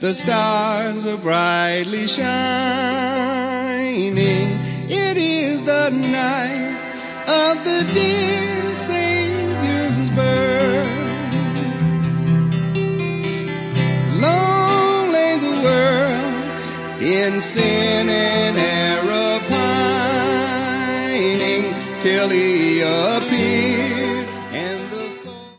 the stars are brightly shining. It is the night of the dear Savior's birth. Long lay the world in sin and error pining, till he appeared